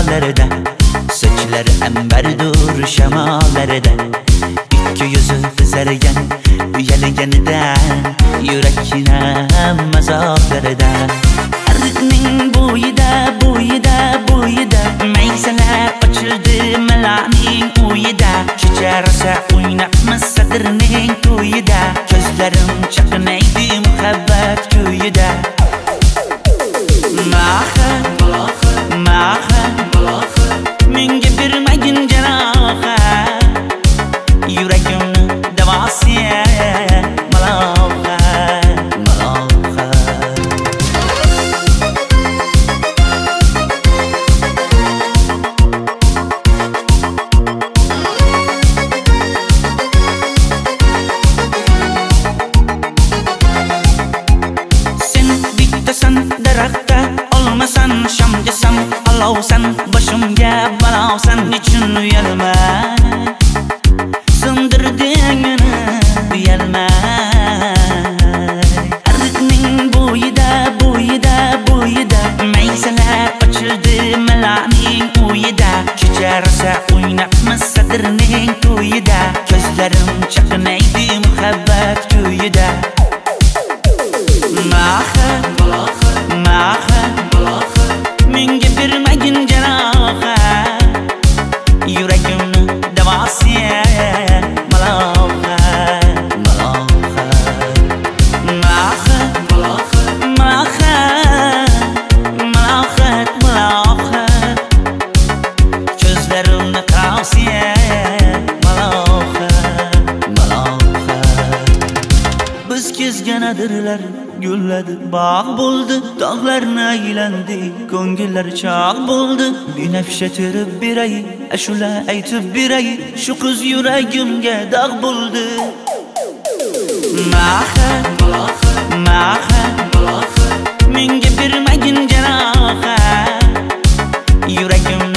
dağlarida, sochlari ambardur shamollarida, ikki yuzi qizargan uyalganida, yurakning mazoblarida, arqning bo'yida maysalar ochildi malaning uyida, kecharsa o'ynaqmas sadirning to'yida, ko'zlarim chaqnaydi muhabbat kuyida. Maha menga bermagin jarohat, yuragimni davosi maloha. Sen bittasan daraxtda, olmasan shamgasan, olovsan boshimga balosan, nechun uyalma sindirding meni uyalma. Arqning bo'yida maysalar ochildi malaning uyida, kecharsa o'ynaqmas sadirning to'yida, ko'zlarim chaqnaydi muhabbat kuyida. Maha menga bermagin jarohat, yuragimni davosi maloha. Ko'zlarimni qarasi maloha. Biz kezganadirlar gulladi, bog' bo'ldi, tog'larni aylandi, ko'ngillar chog' bo'ldi. Binafsha terib beray, ashula aytib beray, shu qiz yuragimga dog' bo'ldi. Maha menga bermagin jarohat, yuragim